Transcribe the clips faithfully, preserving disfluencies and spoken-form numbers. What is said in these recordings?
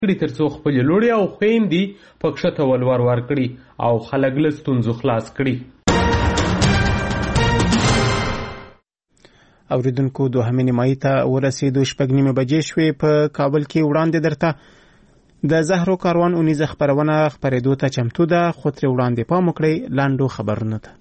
کړي تر څو خپلې لوړې او خویندې په کښته ولور ورکړي او خلک له ستونزو خلاص کړي. اوریدونکو دوهمې نیمایي ته ورسېدو، شپږ نیمې بجې شوې. په کابل کې وړاندې درته د زهرو کاروان اونیزه خپرونه خپرېدو ته چمتو ده، خو ترې وړاندې پام وکړئ لاندو خبرونو ته.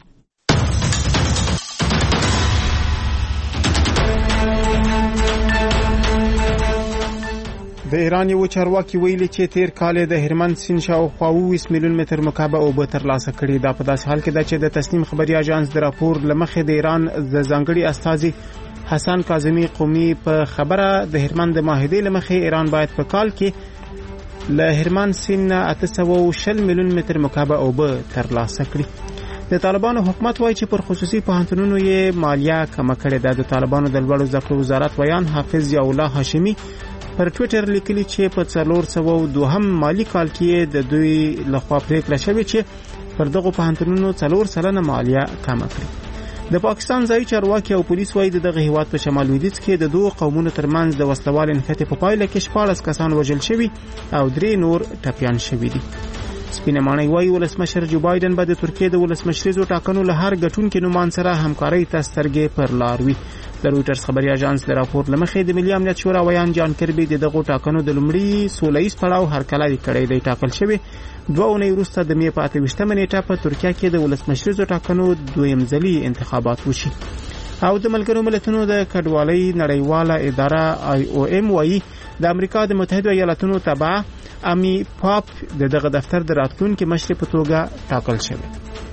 د ایران یو چارواکي ویلي چې تیر کال د هرمند سیند شاوخوا اووه میلیون متر مکعب اوبه ترلاسه کړي. دا په داسې حال کې ده چې د تسنیم خبري اژانس د راپور له مخې د ایران د ځانګړي استازي حسن کاظمي قومي په خبره د هرمند د معاهدې له مخې ایران باید په کال کې له هرمند سیند اته سوه او شل میلیون متر مکعب اوبه ترلاسه کړي. د طالبانو حکومت وایي چې پر خصوصي پوهنتونونو یې مالیه کمه کړې ده. د طالبانو د لوړو زده کړو وزارت ویان حافظ ضیاءالله هاشمي پر ټویټر لیکلي چې په څلور سوه او دوهم مالی کال کې د دوی لخوا پریکړه شوې چې پر دغو پوهنتونونو څلور سلنه مالیه کمه کړي. د پاکستان ځایي چارواکي او پولیس وایي دغه هیواد په شمال لویدیځ کې د دوه قومونو ترمنځ د وسلوال نښتې په پایله کې شپاړس کسان وژل شوي او درې نور ټپیان شوي دي. سپینه ماڼۍ وایي ولسمشر جو بایدن به د ترکیې د ولسمشریزو ټاکنو له هر ګټونکي نومان سره همکارۍ ته سترګې پر لار وي. د رویټرز خبري اژانس د راپور له مخې د ملي امنیت شورا ویان جان کربي د دغو ټاکنو د لومړي سولهییز پړاو هرکلی کړی دی. ټاکل شوی دوه اونۍ وروسته د مې په اته ویشتمه نیټه په ترکیه کې د ولسمشریزو ټاکنو دویم ځلي انتخابات وشي. او د ملګرو ملتونو د کډوالۍ نړیواله اداره آی او ایم وایي د امریکا د متحده ایالاتونو تبع امی پاپ د دغه دفتر د راتلونکي مشر په توګه ټاکل شوی.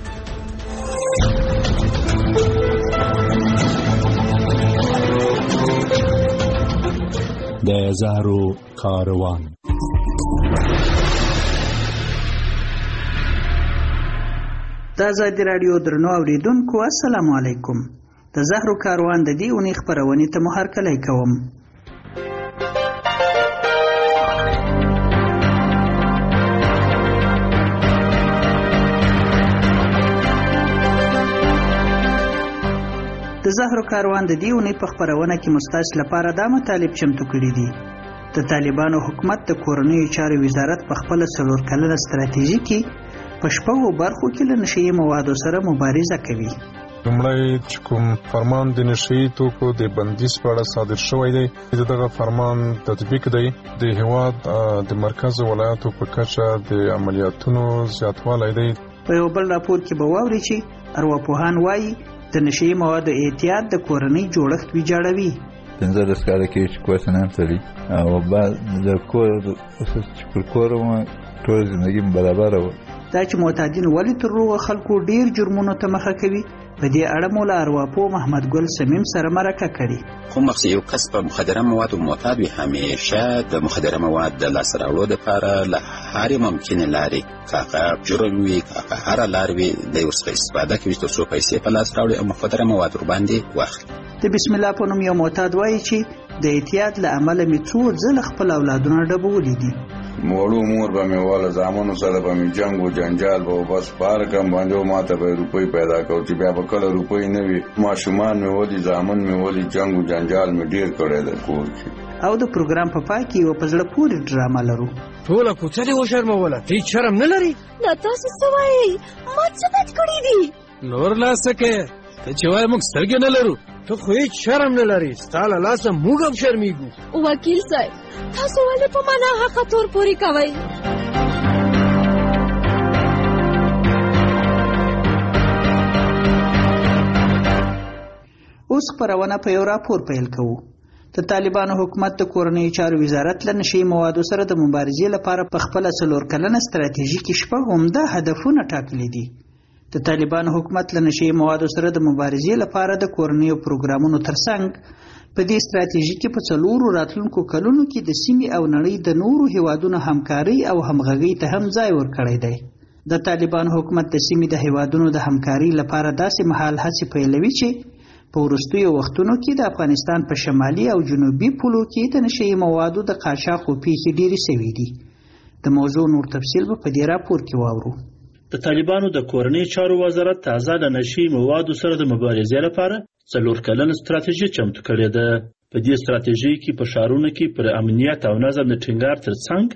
د زهرو کاروان. د ازادي راډیو درنو اوریدونکو السلام علیکم. د زهرو کاروان د دې اونۍ خپرونې ته مو هرکلی کوم. د زهرو کاروان د دې اونۍ په خپرونه کې مستاس لپاره دا مطالب چمتو کړي دي. د طالبانو حکومت د کورنیو چارو وزارت په خپل څلور کلنه ستراتیژي کې په شپږو برخو کې له نشهیي موادو سره مبارزه کوي. لومړی چې کوم فرمان د نشهیي توکو د بندیز په اړه صادر شوی دی، دغه فرمان تطبیق دی. د هېواد د مرکز ولایاتو په کچه د عملیاتونو زیاتوالی دی. په یو بل راپور کې به واورئ چې ارواپوهان وایي د نشهیي موادو احتیاط د کورنۍ جوړښت ویجاړوي. پنځلس کاله کې چې کور ته نه تللي او بعد د کور چې پر کور وم ټوله زندګي م برابره وه. دا چې معتادین ولې تر روغه خلکو ډېر جرمونو ته مخه کوي، په دې اړه مو له ارواپوه محمد ګل سمیم سره مرکه کړې. خو مخکې یو کس په مخدره موادو معتاد وي، همیشه د مخدره مواد د لاسته راوړلو دپاره له هرې ممکنې لارې، که هغه جرم وي، که هغه هره لار وي، دی ورڅخه استفاده کوي تر څو پیسې په لاس راوړي او مخدره مواد ورباندې واخلي. د بسم الله په نوم یو معتاد وایي چې د احتیاط له امله مې څو ځله خپل اولادونه ډبولي دي. موړو مور به مې واله زامنو سره به مې جنګ و جنجال به بس پار کم باندې و ماته به روپۍ پیدا کوو چې بیا به کله روپۍ نه وي. ماشومان مې ولي، زامن مې ولي، جنګ و جنجال مې ډېر کړی دی کور کې. او د پروګرام په پای کې یوه په زړه پورې ډرامه لرو. ټوله کوڅه دې وشرموله، ته هېڅ شرم نه لرې؟ دا تاسو څه وایئ؟ ما څه بد کړي دي؟ نور لا څه کوې؟ ته چې وایې موږ سترګې نه لرو، ته خو هېڅ شرم نه لرې. ستا له لاسه موږ هم شرمېږو. وکیل صاحب، تاسو ولې په ما ناحقه تور پورې کوئ؟ اوس خپرونه په یو راپور پیل کوو. د طالبانو حکومت د کورنیو چارو وزارت له نشهیي موادو سره د مبارزې لپاره په خپله څلور کلنه ستراتیژي کې شپږ عمده هدفونه ټاکلي دي. د طالبانو حکومت له نشهیي موادو سره د مبارزې لپاره د کورنیو پروګرامونو ترڅنګ په دې ستراتیژي کې په څلورو راتلونکو کلونو کې د سیمې او نړۍ د نورو هیوادونو همکارۍ او همغږۍ ته هم ځای ورکړی دی. د طالبانو حکومت د سیمې د هیوادونو د همکارۍ لپاره داسې مهال هڅې پیلوي چې په وروستیو وختونو کې د افغانستان په شمالي او جنوبي پولو کې د نشهیي موادو د قاچاقو پیښې ډېرې سوي دي. د موضوع نور تفصیل به په دې راپور کې واورو. د طالبانو د کورنۍ چارو وزارت تازه د نشهیي موادو سره د مبارزې لپاره څلور کلنه ستراتیژي چمتو کړې ده. په دې ستراتیژۍ کې په ښارونو کې پر امنیت او نظم د ټینګار ترڅنګ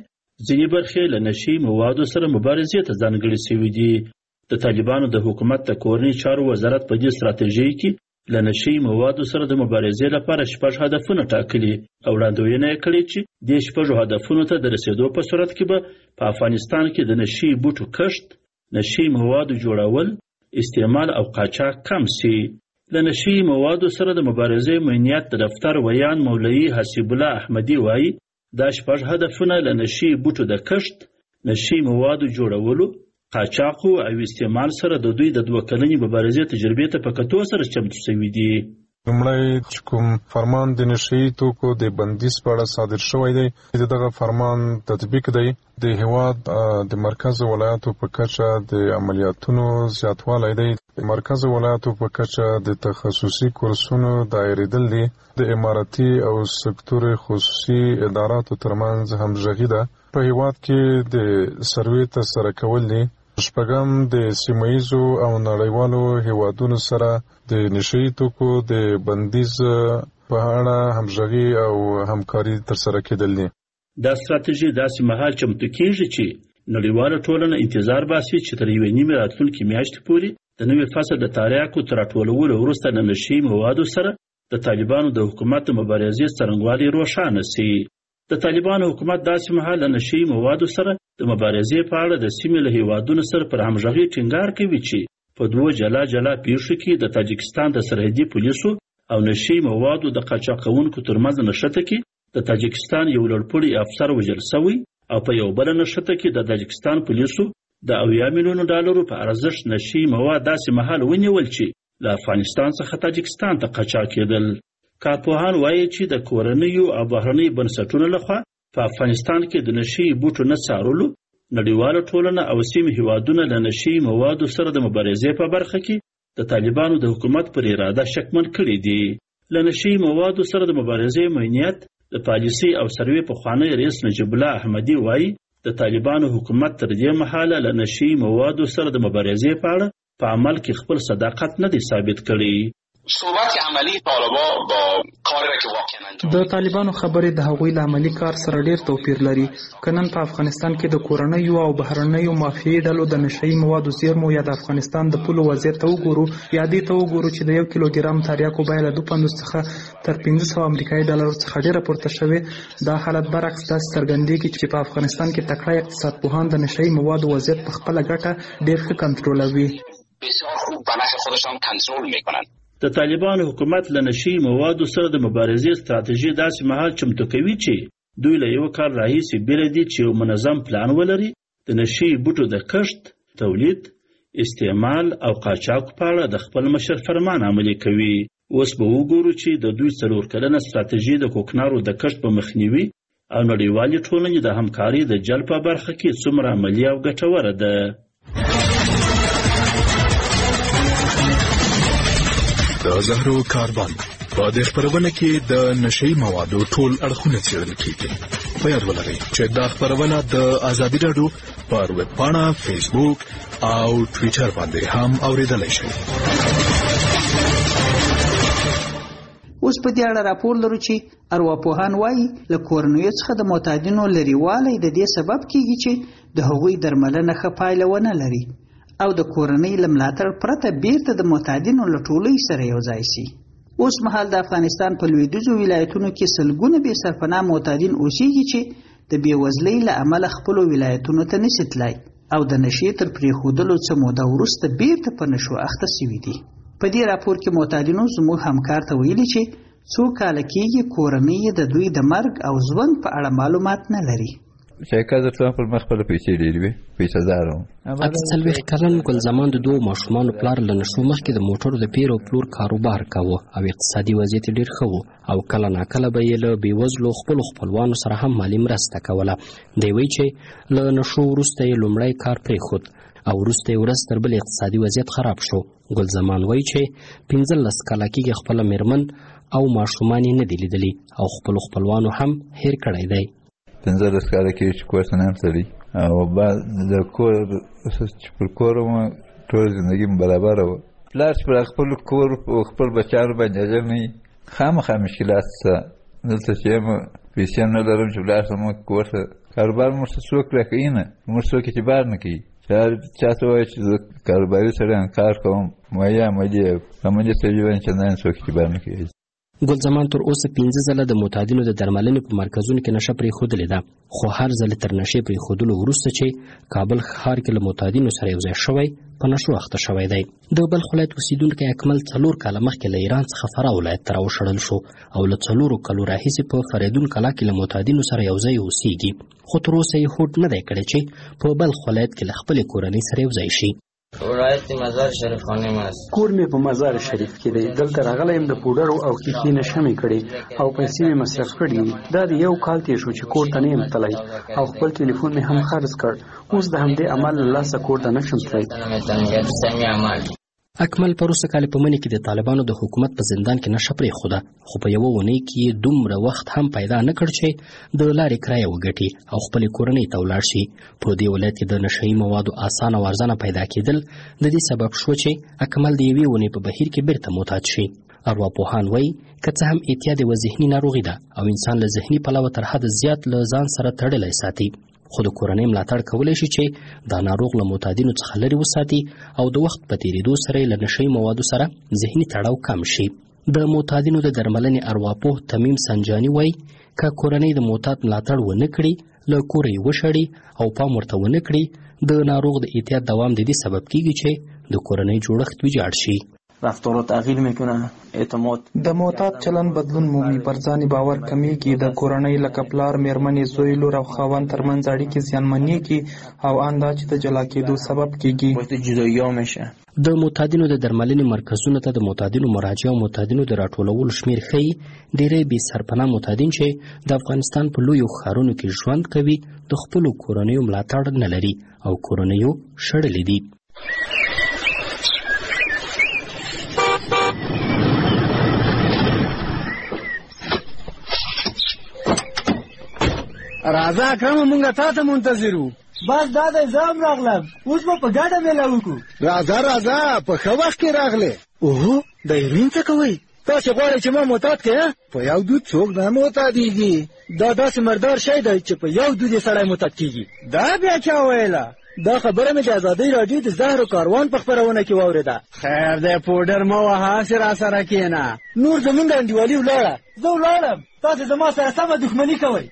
ځینې برخې له نشي موادو سره مبارزې ته ځانګړې شوي دي. د طالبانو د حکومت د کورنۍ چارو وزارت په دې ستراتیژۍ کې له نشي موادو سره د مبارزې لپاره شپږ هدفونه ټاکلي او وړاندوینه یې کړې چې دې شپږو هدفونو ته د رسېدو په صورت کې به په افغانستان کې د نشي بوټو کښت، نشي موادو جوړول، استعمال او قاچاق کم سي. له نشي موادو سره د مبارزې مینیت د دفتر ویان مولوي حسیب الله احمدي وایي دا شپږ هدفونه له نشي بوټو د کښت، نشي موادو جوړولو، قاچاقو او استعمال سره د دوی د دوه کلنې مبارزې تجربې ته په کتو سره چمتو شوي دي. لومړی چې کوم فرمان د نشي توکو د بندیز په اړه صادر شوی دی، دغه فرمان تطبیق دی. د هیواد د مرکز ولایاتو په کچه د عملیاتونو زیاتوالی دی. د مرکز ولایاتو په کچه د تخصصي کورسونو دایریدل دي. د اماراتي او سکتور خصوصي اداراتو ترمنځ همغږي ده. په هیواد کې د سروې ترسره کول دي. شپږم د سیمه‌ییزو او نړیوالو هیوادونو سره د نشي توکو د بندیز په اړه همغږي او همکاري ترسره کېدل دي. دا ستراتیژي داسې مهال چمتو کېږي چې نړیواله ټولنه انتظار باسي چې تر یوې نیمې راتلونکې میاشتې پورې د نوي فصل د تریاکو تر راټولولو وروسته د نشي موادو سره د طالبانو د حکومت د مبارزې څرنګوالی روښانه سي. د طالبانو حکومت داسې مهال له نشي موادو سره د مبارزې په اړه د سیمې له هیوادونو سره پر همغږۍ ټینګار کوي چې په دوو جلا جلا پیښو کې د تاجکستان د سرحدي پولیسو او نشي موادو د قاچاقونکو ترمنځ نښته کې د تاجکستان یو لوړپوړی افسر وژل شوی او په یو بله نښته کې د تاجکستان پولیسو د اویا میلیونو ډالرو په ارزښت نشي مواد داسې مهال ونیول چې له افغانستان څخه تاجکستان ته قاچاق کېدل. کارپوهان وایي چې د کورنیو او بهرنیو بنسټونو لخوا په افغانستان کې د نشي بوټو نه څارلو نړیواله ټولنه او سیمې هیوادونه له نشي موادو سره د مبارزې په برخه کې د طالبانو د حکومت پر اراده شکمن کړي دي. له نشي موادو سره د مبارزې مینیت د پالیسي او سروې پخوانی رئیس نجیب الله احمدي وایي د طالبانو حکومت تر دې مهاله له نشي موادو سره د مبارزې په اړه په عمل کې خپل صداقت نه دی ثابت کړی. صحبت عملی طالبان با کاری را که واقعا انجام د طالبانو خبرې د هغوی له عملی کار سره ډیر توپیر لري. کنن په افغانستان کې د کورنیو او بهرنیو مافیایي ډلو د نشي موادو زیرمو یا د افغانستان د پولو وضعیت ته وګورو یا دې ته وګورو چې د یو کیلوګرام تریاکو بیه له دوه پنځوس څخه تر پنځه سوه امریکایي ډالرو څخه ډیره پورته شوې. دا حالت برعکس داسې څرګندېږي چې په افغانستان کې تکړه اقتصاد پوهان د نشي موادو وضعیت په خپله ګټه ډیر ښه کنټرولوي. بسیار خوب به نفع خودشان کنترل میکنند. د طالبانو حکومت له نشي موادو سره د مبارزې ستراتیژي داسې مهال چمتو کوي چې دوی له یو کال راهیسې بیره دي چې یو منظم پلان ولري د نشي بوټو د کښت، تولید، استعمال او قاچاق په اړه د خپل مشر فرمان عملي کوي. اوس به وګورو چې د دوی څلور کلنه ستراتیژي د کوکنارو د کښت په مخنیوي او نړیوالې ټولنې د همکارۍ د جلب په برخه کې څومره عملي او ګټوره ده. د زهرو کاربن په دې خبرونه کې د نشي موادو ټول اړخونه څېړل کېږي. په یاد ولرئ چې دا خبرونه د ازادي راډیو پر ویب پاڼه، فیسبوک او ټویټر باندې هم اورېدلی شئ. اوس په دې اړه راپور لرو چې ارواپوهان وایي له کورنیو څخه د معتادینو لرېوالی د دې سبب کېږي چې د هغوی درملنه ښه پایله ونه لري او د کورنۍ له ملاتړ پرته بیرته د معتادینو له ټولۍ سره یو ځای سي. اوس مهال د افغانستان په لویدیځو ولایتونو کې سلګونه بې سرپناه معتادین اوسېږي چې د بېوزلۍ له امله خپلو ولایتونو ته نشي تلای او د نشې تر پرېښودلو څه موده وروسته بیرته په نشو اخته سوي دي. په دې راپور کې معتادینو زموږ همکار ته ویلي چې څو کاله کېږي کورنۍ د دوی د مرګ او ژوند په اړه معلومات نه لري. شایکه در تو پر مخ په پیسې ډېرې وي، پیسې دارو. اته څلوېښت کلن ګل زمان د دوه ماشومانو پلار له نشو مخکې د موټرو د پیر او پلور کاروبار کاوه او اقتصادي وضعیت ډېر ښه و او کله ناکله به یې له بېوزلو خپلو خپلوانو سره هم مالي مرسته کوله. دی وایي چې له نشو وروسته یې لومړی کار پرېښود او وروسته یې ورځ تر بلې اقتصادي وضعیت خراب شو. ګل زمان وایي چې پنځلس کاله کېږي خپله مېرمن او ماشومان یې نه دي لیدلي او خپلو خپلوانو هم هېر کړی دی. پنځلس کاله کېږي چې کور ته نه یم تللی او بعد د کور چې پر کور وم ټوله زندګي مې برابره وه. پلار چې پر خپل کور خپل بچیانو باندې اجر نه وي، خامخا مشکلات شته. دلته چې یم پیسې هم نه لرم چې ولاړ شم کور ته. کاروبار موږ ته څوک راکوي نه، موږ څوک اعتبار نه کوي. چا ته وایي چې زه کاروباري سړی یم، کار کوم، مایه عملي عملي تجربه چندان څوک اعتبار نه کوي. ګل زمان تر اوسه پنځه ځله د معتادینو د درملنې په مرکزونو کې نشه پرېښودلې ده، خو هر ځل تر نشې پرېښودلو وروسته چې کابل ښار کې له معتادینو سره یو ځای شوی په نشو اخته شوی دی. د بلخ ولایت اوسیدونکی اکمل څلور کاله مخکې له ایران څخه فراه ولایت ته راوشړل شو او له څلورو کالو راهیسې په فریدون کلا کې له معتادینو سره یو ځای اوسیږي، خو تر اوسه یې هوډ نه دی کړی چې په بلخ ولایت کې له خپلې کورنۍ سره یو ځای شي. ولایت مزار شریف خانه ماست. کور مې په مزار شریف کې دی. دلته راغلی یم د پوډرو او ښیښې نشه مې کړې او پیسې مې مصرف کړي دي. دا د یو کال تېر شو چې کور ته نه یم تللی او خپل ټلیفون مې هم خرڅ کړ. اوس د همدې عمل له لاسه کور ته نه شم تللی. اکمل په وروسته کال په مني کې د طالبانو د حکومت په زندان کې نشه پرېښوده، خو په یوه اونۍ کې یې دومره وخت هم پیدا نه کړ چې د لارې کرایه وګټي او خپلې کورنۍ ته ولاړ شي. په دې ولایت کې د نشهیي موادو اسانه او ارزانه پیدا کېدل د دې سبب شو چې اکمل د یوې اونۍ په بهیر کې بیرته معتاد شي. ارواپوهان وایي که څه هم اعتیاد یوه ذهني ناروغي ده او انسان له ذهني پلوه تر حده زیات له ځان سره تړلی ساتي، خو د کورنۍ ملاتړ کولی شي چې دا ناروغ له معتادینو څخه لرې وساتي او د وخت په تېرېدو سره یې له نشهیي موادو سره ذهني تړاو کم شي. د معتادینو د درملنې ارواپوه تمیم سنجاني وایي که کورنۍ د معتاد ملاتړ ونه کړي، له کوره یې وشړي او پام ورته ونه کړي، د ناروغ د اعتیاد دوام د دې سبب کیږي چې د کورنۍ جوړښت ویجاړ شي. رفتار تغییر میکنه، اعتماد د معتاد چلن بدلون مومي، پر ځان باور کمیږي، د کورنۍ لکه پلار، میرمنې، زوی، لور او خاوند ترمنځ اړیکې زیانمنېږي او اندا چې د جلا کېدو سبب کیږي. جدایي میشه. د معتادینو د درملنې مرکزونو ته د معتادینو مراجعه او معتادینو د راټولولو شمیر ښیي ډېری بې سرپناه معتادین چې د افغانستان په لویو ښارونو کې ژوند کوي د خپلو کورنیو ملاتړ نه لري او کورنیو شړلې دي. راځه اکرم، مونږ تا ته منتظر وو. بس دا د ځام راغلم، اوس به په ګډه میله وکړو. راځه راځه، په ښه وخت کې راغلې. اوهو، د ایرین څه کوئ؟ تاسې غواړئ چې ما معتاد کړې؟ په یو دود څوک نه معتادېږي. دا داسې مردار شی دی چې په یو دود یې سړی معتاد کېږي. دا بیا چا ویله؟ دا خبره مې د ازادۍ راډیو د زهرو کاروان په خپرونه کې واورېده. خیر دی، پوډر مه وهه، هسې را سره کښېنه. نور زمونږ انډیوالي ولاړه. زه ولاړم، تاسې زما سره سمه دښمني کوئ.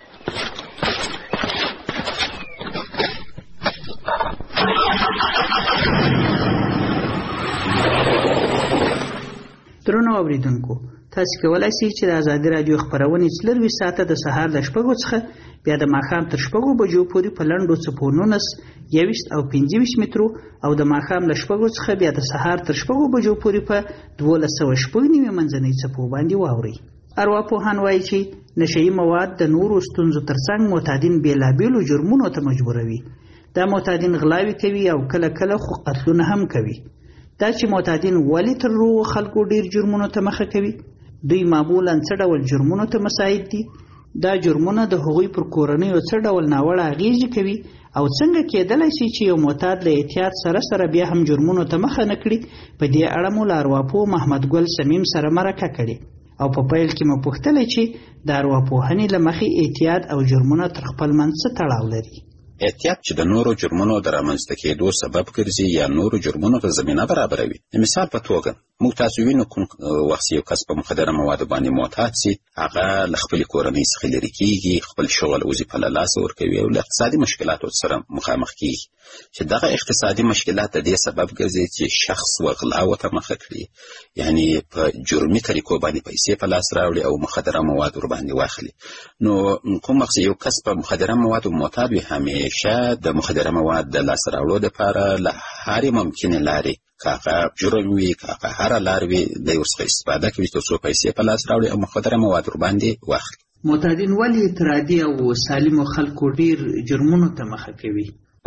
درنو اوریدونکو، تاسو کولای شئ چې د ازادي راډیو خبرونه څلروي ساعته د سهار ل شپږو څخه بیا د ماښام تر شپږو بجو پورې په لنډو څپو نولس، یوویشت او پنځه ویشت مترو او د ماښام ل شپږو څخه بیا د سهار تر شپږو بجو پورې په دولس سوه شپږ نوي منځنۍ څپو باندې واورئ. ارواپوهان وایي چې نشهیي مواد د نورو ستونزو ترڅنګ معتادین بېلابېلو جرمونو ته مجبوروي. دا معتادین غلاوې کوي او کله کله خو قتلونه هم کوي. دا چې معتادین ولې تر روغو خلکو ډیر جرمونو ته مخه کوي؟ دوی معمولا څه ډول جرمونو ته مساعد دي؟ دا جرمونه د هغوی پر کورنیو څه ډول ناوړه اغیزې کوي او څنګه کېدلی شي چې یو معتاد له احتیاط سره سره بیا هم جرمونو ته مخه نه کړي؟ په دې اړه مو له ارواپوه محمد ګل سمیم سره مرکه کړې او په پیل کې مو پوښتلی چې د ارواپوهنې له مخې احتیاط او جرمونه تر خپل منځ څه تړاو لري؟ احتیاط چې د نورو جرمونو د رامنځته کېدو سبب ګرځي یا نورو جرمونو ته زمینه برابروي. د مثال په توګه موږ تاسو وینو کوم وخت یو کس په مخدره موادو باندې معتاد سي، هغه له خپلې کورنۍ څخه لرې کېږي، خپل شغل وظیفه له لاسه ورکوي او له اقتصادي مشکلاتو سره مخامخ کېږي چې دغه اقتصادي مشکلات د دې سبب ګرځي چې شخص وغلاو ته مخه کړي، یعنی په جرمي طریقو باندې پیسې په لاس راوړي او مخدره مواد ور باندې واخلي. نو کوم وخت یو کس په مخدره موادو معتاد وي، همیشه د مخدره مواد د لاسته راوړلو دپاره له هرې ممکنې لارې، که هغه جرم وي، که هغه هره لار وي، دی ورڅخه استفاده کوي تر څو پیسې په لاس راوړي او مخدره مواد ور باندې واخلي. معتادین ولې اعتراضي او سالمو خلکو ډیر جرمونو ته مخه کوي؟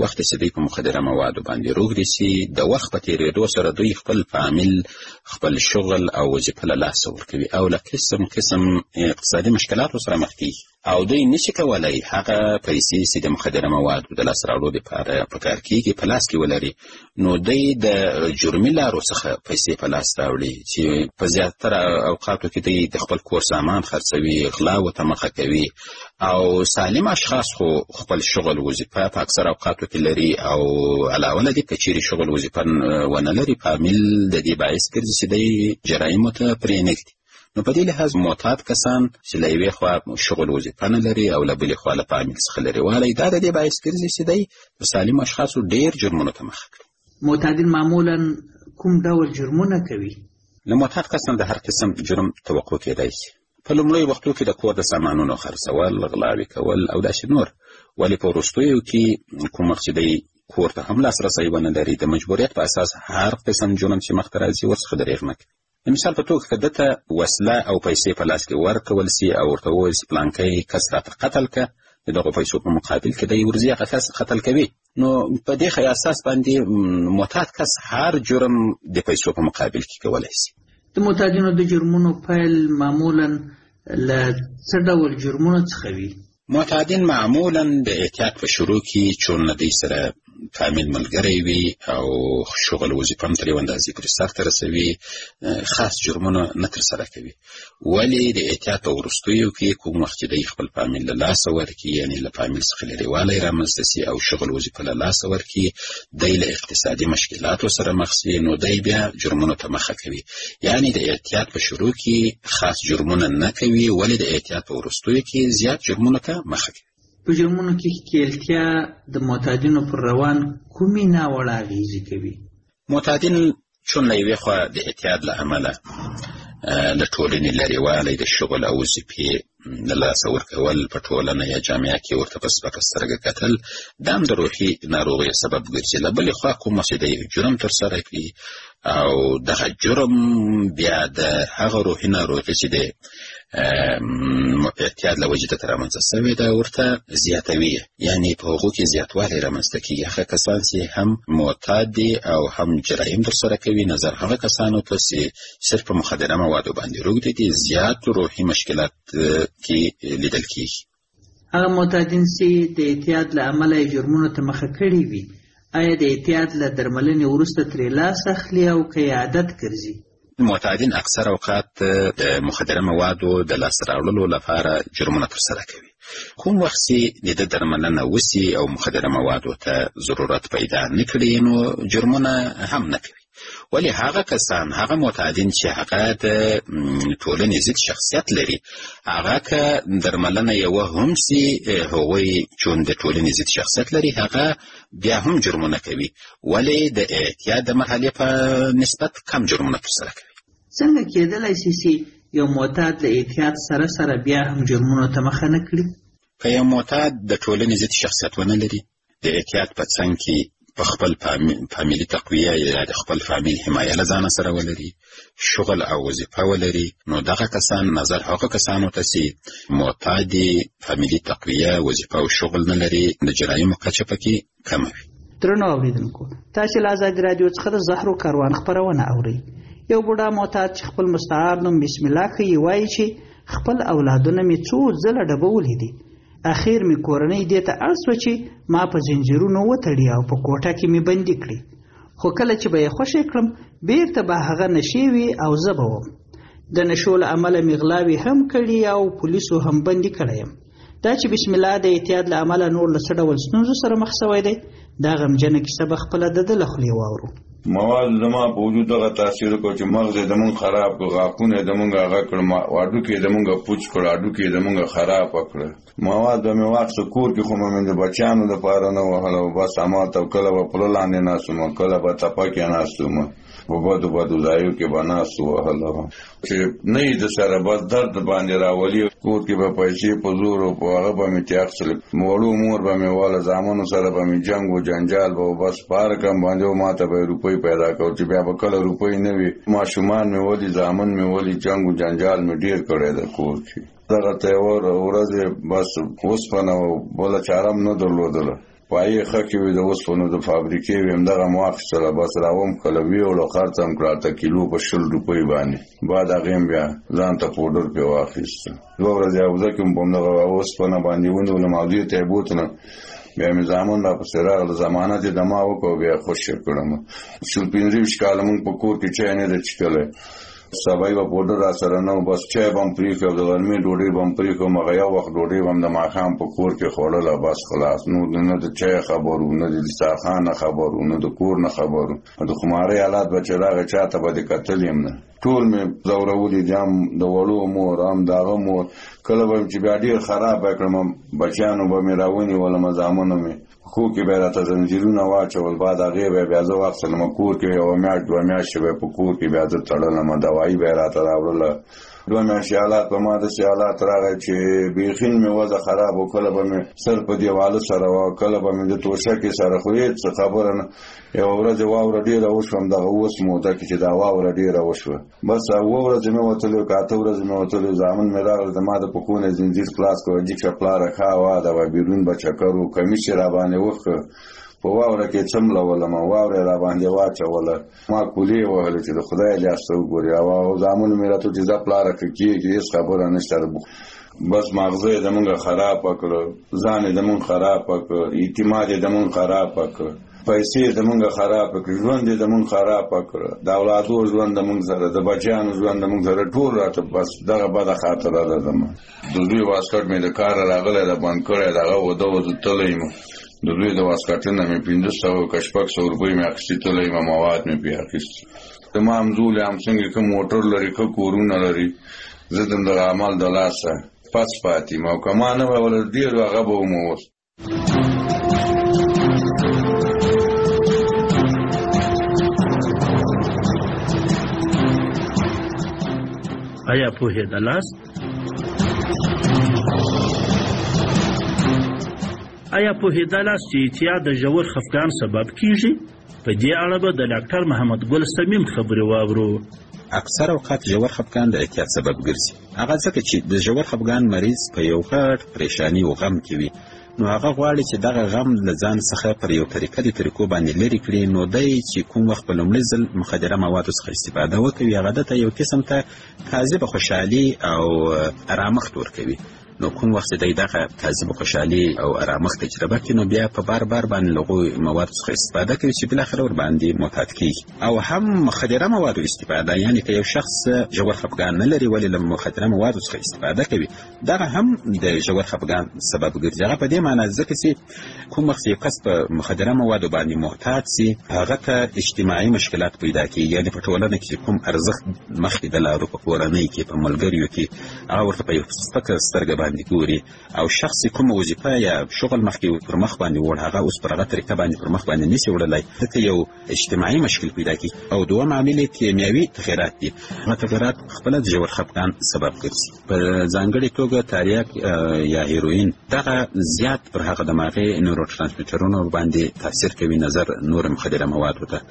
وخت چې دوی په مخدره موادو باندې روږدي سي د وخت په تېرېدو سره دوی خپل فامیل خپل شغل او وظیفه له لاسه ورکوي او له قسم قسم اقتصادي مشکلاتو سره مخ کېږي او دوی نشي کولی هغه پیسې چې د مخدره موادو د لاسته راوړلو دپاره په کار کېږي په لاس کې ولري نو دوی د جرمي لارو څخه پیسې په لاس راوړي چې په زیاتره اوقاتو کې دوی د خپل کور سامان خرڅوي غلاو ته مخه کوي او سالم اشخاص خو خپل شغل وظیفه په اکثر اوقاتو کې لري او علاوه له دې که چیرې شغل وظیفه ونه لري فامیل د دې باعث ګرځي چې دوی جرایمو ته پرېنږدي نو په دې لحاظ معتاد کسان چې له یوې خوا شغل وظیفه نه لري او له بلې خوا له فامیل څخه لرې والی دا د دې باعث ګرځي چې دوی د سالمو اشخاصو ډېر جرمونو ته مخه کړي. معتادین معمولا کوم ډول جرمونه کوي؟ له معتاد کسان د هر قسم جرم توقع کېدای شي. په لومړیو وختو کې د کور د سامانونو خرڅول غلاوې کول او داسې نور ولې په وروستیو کې کوم وخت چې دی کور ته هم لاسرسی ونه لري د مجبوریت په اساس هر قسم جرم چې مخته راځي ورڅخه دریغ نه کوي. د مثال په توګه که ده ته وسله او پیسې په لاس کې ورکول سي او ورته وویل سي پلانکی کس راته قتل که د دغو پیسو په مقابل کې دی ورځي هغه کس قتل کوي نو په دې اساس باندې معتاد کس هر جرم د پیسو په مقابل کې کولی سي. د معتادینو د جرمونو پیل معمولا له څه ډول جرمونو څخه وي؟ معتادین معمولا د احتیاط په شروع کې چون له دوی سره فامیل ملګری وي او شغل وظیفه هم تر یو اندازې پورې سرته رسوي خاص جرمونه نه ترسره کوي ولې د احتیاط په وروستیو کې کوم وخت چې دوی خپل فامیل له لاسه ورکړي یعنې له فامیل څخه لرېوالی رامنځته سي او شغل وظیفه له لاسه ورکړي دوی له اقتصادي مشکلاتو سره مخ سي نو دوی بیا جرمونو ته مخه کوي یعنې د احتیاط په شروع کې خاص جرمونه نه کوي ولې د احتیاط په وروستیو کې زیات جرمونو ته مخه کوي. په جرمونو کې ښکېلتیا د معتادینو پر روان کومې ناوړه اغېزې کوي؟ معتادین چون له یوې خوا د احتیاط له امله له ټولنې لرېوالی د شغل او وظیفې د لاسه ورکول په ټولنه یا جامعه کې ورته په سپکه سترګه کتل دا هم د روحي ناروغیو سبب ګرځي. له بلې خوا کوم وخت چې د جرم ترسره کړي او دغه جرم بیا د هغه روحي ناروغي چې د احتیاط له وجې ته رامنځته سوې ده ورته زیاتوي یعنې په هغو کې زیاتوالی رامنځته کېږي. هغه کسان چې هم معتاد دي او هم جرایم ترسره کوي نظر هغه کسانو ته چې صرف په مخدره موادو باندې روږدي دي زیات روحي مشکلات کې لیدل کېږي. هغه معتادین چې د احتیاط له امله جرمونو ته مخه کړي وي آیا د احتیاط له درملنې وروسته ترې لاس اخلي او که یې عادت ګرځي؟ معتادین اکثر اوقات د مخدره موادو د لاسته راوړلو لپاره جرمونه ترسره کوي. کوم وخت چې د ده درملنه وسي او مخدره موادو ته ضرورت پیدا نه کړي نو جرمونه هم نه کوي ولی هغه کسان هغه معتادین چې هغه د ټولنې ضد شخصیت لري هغه که درملنه یوه هم سي هغوی چون د ټولنې ضد شخصیت لري هغه بیا هم جرمونه کوي ولی د احتیاط د مرحلې په نسبت کم جرمونه ترسره کوي. څنګه کېدلی سي چې یو معتاد له احتیاط سره سره بیا هم جرمونو ته مخه نه کړي؟ که یو معتاد د ټولنې ضد شخصیت ونه لري د احتیاط په څنګ کې په خپل فامیلي تقویه یا د خپل فامیل حمایه له ځانه سره ولري شغل او وظیفه ولري نو دغه کسان نظر هغه کسانو ته چې معتاد دي فامیلي تقویه وظیفه او شغل نه لري د جرایمو کچه پکې کمه وي. درنو اورېدونکو تاسې له ازادي راډیو څخه د زهرو کاروان خپرونه اورئ. یو بوډا معتاد چې خپل مستعار نوم بسم الله ښیي وایي چې خپل اولادونه مې څو ځله ډبولي دي اخیر می کورنۍ دې ته اړ سوه چې ما په زنجیرونو وتړي او په کوټه کې مې بندي کړي خو کله چې به یې خوشې کړم بیرته به هغه نشې وي او زه به وم د نشو له امله مې غلاوې هم کړي او پولیسو هم بندي کړی یم. دا چې بسم الله د احتیاط له امله نور له څه ډول ستونزو سره مخ سوی دی دا غمجنه کیسه به خپله د ده له خولې واورو. مواد زما په وجود دغه تاثیر وکړ چې مغز یې زمونږ خراب کړ غاښونه یې زمونږ هغه کړ هډوکي یې زمونږ پوچ کړ هډوکي یې زمونږ خراب کړه. مواد به مې واخیسته کور کې خو مې د بچیانو دپاره نه وهل او بس همالته کله به پله لاندې ناست وم کله به تپه کې ناست وم په بدو بدو ځایو کې به ناست وهل چې نه یې د سره بس درد باندې راولي کور کې به پیسې په زور او په هغه به مې تیاخسل وړو مور به مې واله زامنو سره به مې جنګ و جنجال به بس پارکم باندې و ماته به روپۍ پیدا کړو چې بیا به کله روپۍ نه وي ماشومان مې ولي زامن مې ولي جنګ و جنجال مې ډېر کړی د کور کې دغه ته یوه ورځ بس اوسپنه او بله چاره هم نه درلودله پایې ښه کې وي د اوسپنو د فابریکې وي همدغه مو واخیستله بس راوم کله ویوړو خرڅ هم کړه اته کیلو په شل روپۍ باندې بعد هغې هم بیا ځان ته پوډر پرې واخیسته دوه ورځې حوزه کې هم په همدغه اوسپنه باندې ونیولم او دوی ته یې بوتلم بیا مې زامن را پسې راغله ضمانت یې دما وکړو بیا خوشې کړم شل پنځه ویشت کاله مونږ په کور کې چای نه ده څښلی سبای به پوډر را سره نه بس چای به هم پرېښی او د غرمې ډوډۍ به هم پرېښم هغه یو وخت ډوډۍ به هم د ماښام په کور کې خوړله بس خلاص نو نه د چای خبر و نه د دسترخوان نه خبر و نه د کور نه خبر و د خمارۍ حالات به چې راغی چا ته به دې کتل یم نه ټول مې ځورولي دي هم د وړو مور هم د هغه مور کله به یم چې بیا ډېر خرابه کړم بچیانو به مې راونیولم زامنو مې خو کې به راته زنجیرونه واچول بعد هغې به بیا زه واخیستلم کور کې یوه میاشت دوه میاشتې به په کور کې بیا زه تړلم دوایي به یې راته راوړله دوه میاشتې حالات په ما داسې حالات راغی چې بیخي مې وضع خراب و کله به مې سر په دیواله سره وه کله به مې د توشکې سره خو هېڅ خبره نه یوه ورځ واوره ډېره وشوم دغه اوس موده کې چې دا واوره ډېره وشوه بس اووه ورځې مې وتلې که اته ورځې مې وتلې زامن مې راغله د ما د پښو نه زنځیر خلاص کړه جیکشه پلاره ښه هوا ده وه بیرون به چکر و کمیس یې راباندې وښه په واوره کې څملولم واوره را باندې واچوله ما کولې وهلې چې د خدای لاس ته وګورې او زامنو مې راته چې ځه پلاره که کېږي هېڅ خبره نشته بس ماغزه یې زمونږ خرابه کړه ځان یې زمونږ خرابه کړه اعتماد یې زمونږ خرابه کړه پیسې یې زمونږ خرابه کړه ژوند یې زمونږ خرابه کړه د اولادو ژوند زمونږ سره د بچیانو ژوند زمونږ سره ټول راته بس دغه بده خاطره ده زما د دوی واسکټ مې د کاره راغلی ده بند کړی د هغه وده وده تلی یم د دوی د واسکټونه مې پنځه سوه که شپږ سوه روپۍ مې اخیستي تلی یم مواد مې پرې اخیستي زما همزولې همسنګې ښه موټر لري ښه کورونه لري زه د دغه عمل د لاسه پس پاتې یم او که ما نه وی وله ډېر هغه به وم اوس آیا پوهېدلاست آیا پوهېدلاست چې اعتیاد د ژور خفګان سبب کیږي؟ په دې اړه به د ډاکټر محمد ګل صمیم خبرې واورو. اکثر اوقات ژور خفګان د اعتیاد سبب ګرځي هغه ځکه چې د ژور خفګان مریض په یو غټ پریشاني او غم کې وي نو هغه غواړي چې دغه غم له ځان څخه پر یو طریقه د طریقو باندې لرې کړي نو دی چې کوم وخت په لومړي ځل مخدره موادو څخه استفاده وکوي هغه دته یو قسم ته کاذبه خوشحالي او ارامښت ورکوي نو کوم وخت دی دغه کاذبه خوشحالي او ارامښت تجربه کوي نو بیا په بار بار باندې له هغو موادو څخه استفاده کوي چې بالاخره ورباندې معتاد کیږي او هم مخدره موادو استفاده یعنې که یو شخص ژور خفګان نه لري ولې له مخدره موادو څخه استفاده کوي دغه هم د ژور خفګان سبب ګرځي هغه په دې معنی ځکه چې کوم وخت یو کس په مخدره موادو باندې معتاد سي هغه ته اجتماعي مشکلات پیدا کیږي یعنې په ټولنه کې کوم ارزښت مخکې د لارو په کورنۍ کې په ملګریو کې هغه ورته په یو سپکه سترګه باندې ګوري او شخص کوم وظیفه یا شغل مخکې پر مخ باندې وړ هغه اوس پر هغه طریقه باندې پر مخ باندې نشي وړلی دته یو اجتماعي مشکل پیدا کیږي او دوه عامل کیمیاوي تغیرات دي هغه تغیرات خپله د ژور خفګان سبب ګرځي په ځانګړې توګه تریاک یا هیروین دغه زیات پر هغه دماغي نورو ترانسمیټرونو باندې تاثیر کوي نظر نور مخدره موادو ته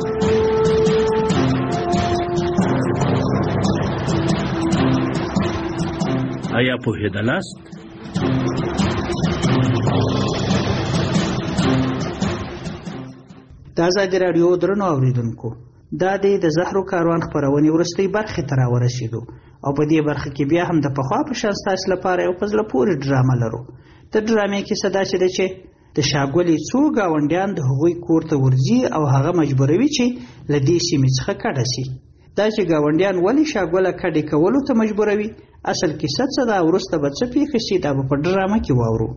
آیا پوهېدلاست؟ د ازادي راډیو درنو اوریدونکو دا د زهرو کاروان خپرونې وروستۍ برخې ته راورسېدو او په دې برخه کې بیا هم د پخوا په شان ستاسو لپاره یو په زړه پورې ډرامه لرو. د ډرامې کیسه داسې ده چې د شاګولې څو ګاونډیان د هغوی کور ته ورځي او هغه مجبوروي چې له دې سیمې څخه کډه سي. دا چې ګاونډیان ولې شاګوله کډې کولو ته مجبوروي اصل کیسه څه ده وروسته به څه پیښې شي دا به په ډرامه کې واورو.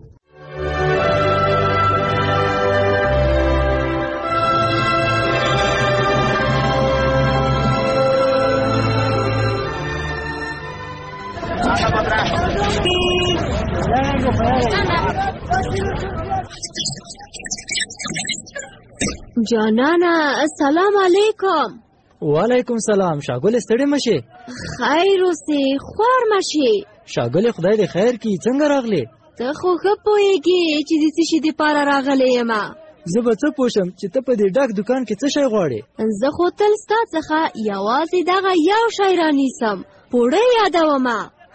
جانانا السلام علیکم. وعلیکم سلام. شاګل ستړي مشي؟ خیر اوسې خوار مشي. شاګل خدای دې خیر کی څنګه راغلی؟ ته خو ښه پوهېږې چې د څه شي دپاره راغلی یم. زه به څه پوښم چې ته په دې ډک دوکان کې څه شی غواړې؟ زه خو تل ستا څخه یوازې دغه یو شی رانیسم، پوړۍ یادومه.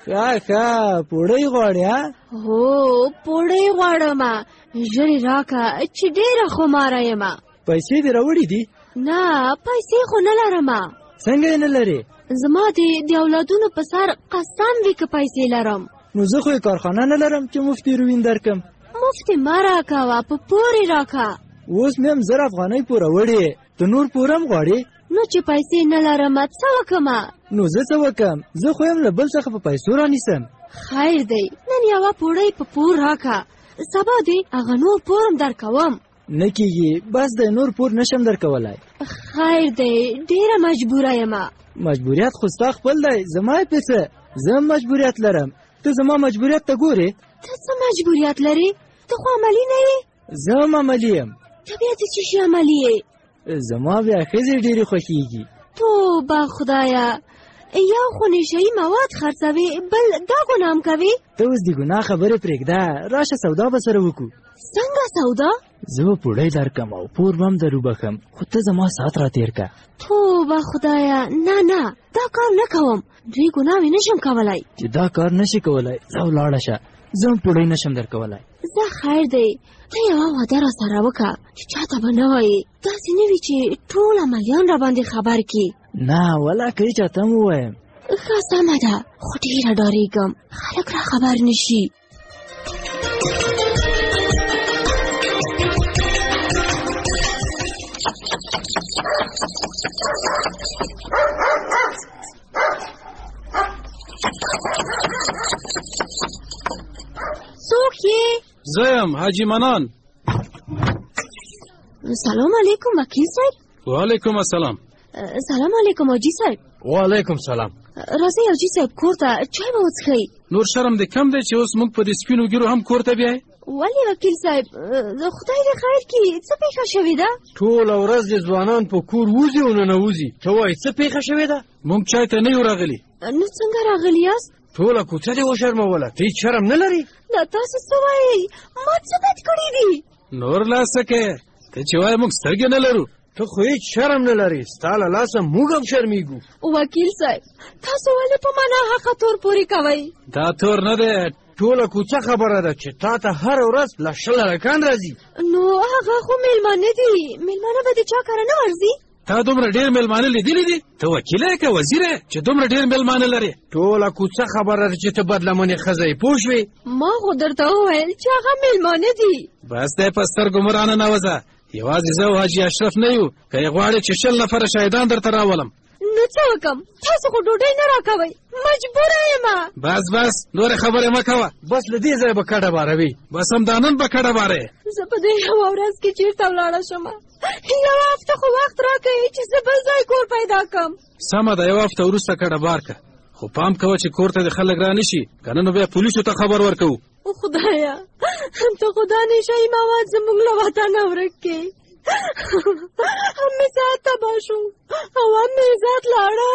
ښه ښه پوړی غواړې ها؟ هو پوړی غواړم، ژر یې راکه چې ډېره خماره یم. پیسې دې راوړې دي؟ نه پیسې خو نه لرم. څنګه یې نه لرې؟ زما دې د اولادونو په سر قسم وي که پیسې لرم. نو زه خو یې کارخانه نه لرم چې مفت هیروین درکم. مفت مه راکوه، په پور یې راکه. اوس مې هم زر افغانۍ پور راوړې، ته نور پور هم غواړې؟ نو چې پیسې نه لرم څه وکړم؟ نو زه څه وکړم؟ زه خو یم له بل څخه په پیسو رانیسم. خیر دی، نن یوه پوړۍ په پور راکه، سبا دې هغه نور پور هم درکوم. نه کېږي، بس دی نور پور نشم درکولی. خیر دی، ډېره مجبوره یم. مجبوریت خو ستا خپل دی، زما یې پسه. زه هم مجبوریت لرم، ته زما مجبوریت ته ګورې؟ ته څه مجبوریت لرې؟ ته خو عملي نه یې. زه هم عملي یم. ته بیا د څه شي عملي یې؟ زما بیا ښځې ډېرې خوښېږي. توبه خدایه، یو خو نشهیي مواد خرڅوې، بل دا ګناه هم کوې. ته اوس د ګناه خبرې پرېږده، راشه سودا به سره وکړو. څنګه سودا؟ زه به پوړی درکم او پور به هم در وبخم، خو ته زما ساعت را تېر که. توبه خدایه، نه نه دا کار نه کوم، دوی ګناوې نشم کولی. چې دا کار نشي کولی ځه ولاړه شه، زه هم پوړی نشم در کولی. زه خیر دی، ته یوه وعده را سره وکړه چې چاته به نه وایې، داسې نه وي چې ټول عملیان را باندې خبر کړي. نه ولا که یې چاته هم ووایم. ښه سمه ده، خو ډېره ډارېږم خلک را خبر نه شي. څوک یې؟ زه یم حاجي منان. سلام علیکم وکیل صاحب. وعلیکم السلام. سلام علیکم حاجي صاحب. وعلیکم سلام. راځئ حاجي صاحب کور ته چای به وڅښئ. نور شرم دې کم دی چې اوس موږ په دې سپینو ګیرو هم کور ته بیایې؟ ولې وکیل صاحب، خدای دې خیر کړي، څه پېښه شوې ده؟ ټوله ورځ دې ځوانان په کور وځي او ننوځي، ته وایې څه پېښه شوې ده؟ موږ چای ته نه یو راغلي. نو څنګه راغلي یاست؟ ټوله کوڅه دې وشرموله، ته هېڅ شرم نه لرې؟ دا تاسو څه وایئ؟ ما څه بد کړي دي؟ نور لا څه کوې؟ ته چې وایې موږ سترګې نه لرو، ته خو هېڅ شرم نه لرې، ستا له لاسه موږ هم شرمېږو. وکیل صاحب تاسو ولې په ما ناحقه تور پورې کوئ؟ دا تور نه دی، ټوله کوڅه خبره ده چې تا ته هره ورځ له شل هلکان راځي. نو هغه خو مېلمانه دي، مېلمانه به د چا کره نه ورځي؟ تا دومره ډېر مېلمانه لیدلي دي؟ ته وکیله یې که وزیر یې چې دومره ډېر مېلمانه لرې؟ ټوله کوڅه خبره ده چې ته بدلمنې ښځه یې، پوه شوې؟ ما خو درته وویل چې هغه مېلمانه دي. بس دی په سترګو مه رانه نوځه، یوازې زه او حاجي اشرف نه یو، که یې غواړې چې شل نفره شهیدان درته راولم. نو څه وکړم؟ تاسو خو ډوډۍ نه راکوئ، مجبوره یم. بس بس نورې خبرې مه کوه، بس له دې ځایه به کډه باروي. بس همدا نن به کډه باره یې. زه په دې یوه ورځ کې چېرته ولاړه شم؟ یوه هفته خو وخت راکوئ چې زه بل ځای کور پیدا کړم. سمه ده، یوه هفته وروسته کډه بار کړه، خو پام کوه چې کور ته د خلک را نه شي، که نه نو بیا پولیسو ته خبر ورکوو. خدایه ته خو دا نشهیي مواد زموږ له وطنه ورک کړې، هم مې ذات تباه شو او هم مې عزت لاړه.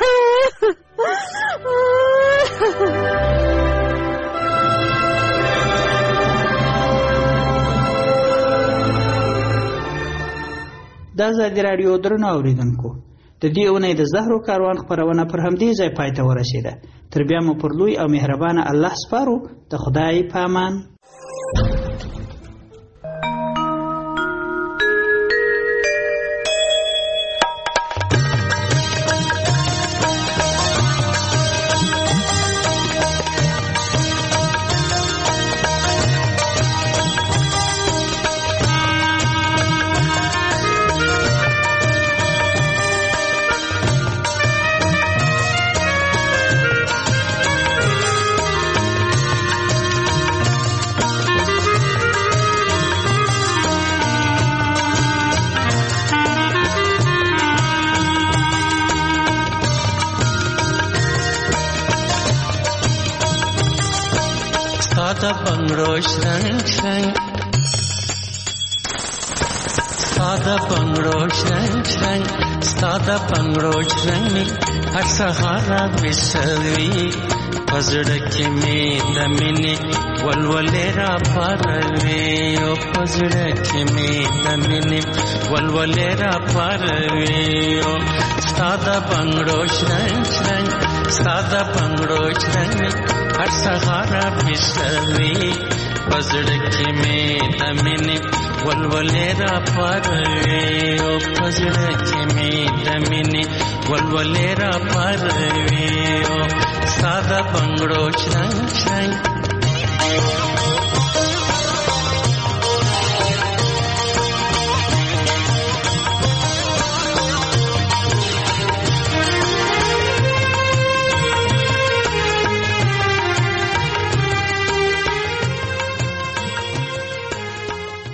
د ازادي راډیو درنو اورېدونکو، د دې اونۍ د زهرو کاروان خپرونه پر همدې ځای پای ته ورسېده. تر بیا مو پر لوی او مهربانه الله سپارو. د خدای په امان. Sada bangro shrang shrang, sada bangro shrang shrang, sada bangro shrang mi har sahara bisavi, pazrak me damine walwalera parve, o pazrak me damine walwalera parve, o sada bangro shrang shrang. ساده بنگړو چرنګ هر سهار بسوي پزړه کې مې د مینې ولولې را پاروي او پزړه کې مې د مینې ولولې را پاروي او ساده بنگړو چرنګ چرنګ